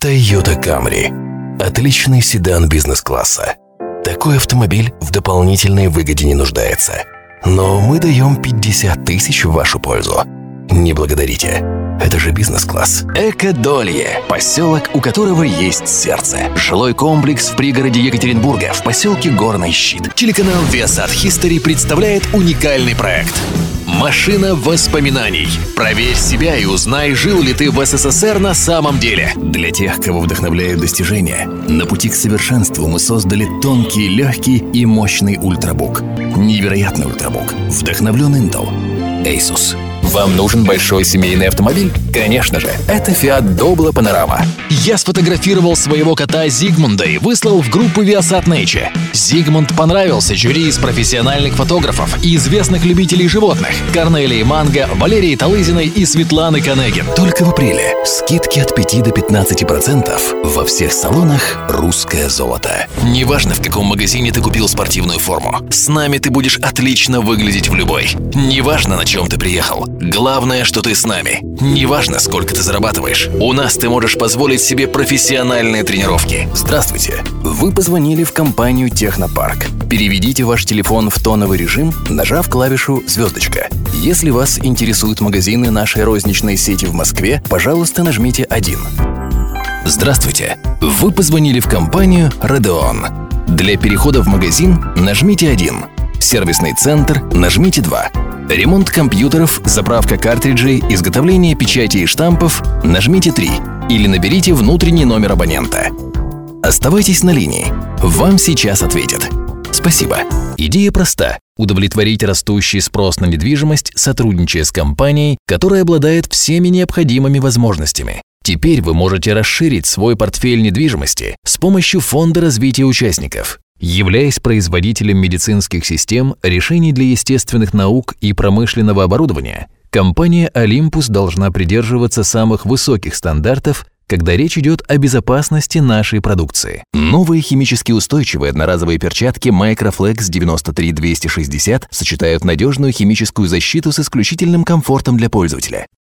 Toyota Camry. Отличный седан бизнес-класса. Такой автомобиль в дополнительной выгоде не нуждается. Но мы даем 50 тысяч в вашу пользу. Не благодарите. Это же бизнес-класс. Экодолье. Поселок, у которого есть сердце. Жилой комплекс в пригороде Екатеринбурга, в поселке Горный Щит. Телеканал Viasat History представляет уникальный проект. Машина воспоминаний. Проверь себя и узнай, жил ли ты в СССР на самом деле. Для тех, кого вдохновляют достижения, на пути к совершенству мы создали тонкий, легкий и мощный ультрабук. Невероятный ультрабук. Вдохновлен Intel. Asus. Вам нужен большой семейный автомобиль? Конечно же, это Fiat Doblo Panorama. Я сфотографировал своего кота Зигмунда и выслал в группу Viasat Nature. Зигмунд понравился жюри из профессиональных фотографов и известных любителей животных Корнелии Манго, Валерии Талызиной и Светланы Конегин. Только в апреле скидки от 5 до 15% во всех салонах «Русское золото». Неважно, в каком магазине ты купил спортивную форму, с нами ты будешь отлично выглядеть в любой. Неважно, на чем ты приехал. Главное, что ты с нами. Неважно, сколько ты зарабатываешь. У нас ты можешь позволить себе профессиональные тренировки. Здравствуйте. Вы позвонили в компанию Технопарк. Переведите ваш телефон в тоновый режим, нажав клавишу «звездочка». Если вас интересуют магазины нашей розничной сети в Москве, пожалуйста, нажмите 1. Здравствуйте. Вы позвонили в компанию Radeon. Для перехода в магазин нажмите 1. Сервисный центр нажмите 2. Ремонт компьютеров, заправка картриджей, изготовление печати и штампов нажмите 3. Или наберите внутренний номер абонента. Оставайтесь на линии. Вам сейчас ответят. Спасибо. Идея проста. Удовлетворить растущий спрос на недвижимость, сотрудничая с компанией, которая обладает всеми необходимыми возможностями. Теперь вы можете расширить свой портфель недвижимости с помощью Фонда развития участников. Являясь производителем медицинских систем, решений для естественных наук и промышленного оборудования, компания Olympus должна придерживаться самых высоких стандартов, когда речь идет о безопасности нашей продукции. Новые химически устойчивые одноразовые перчатки Microflex 93260 сочетают надежную химическую защиту с исключительным комфортом для пользователя.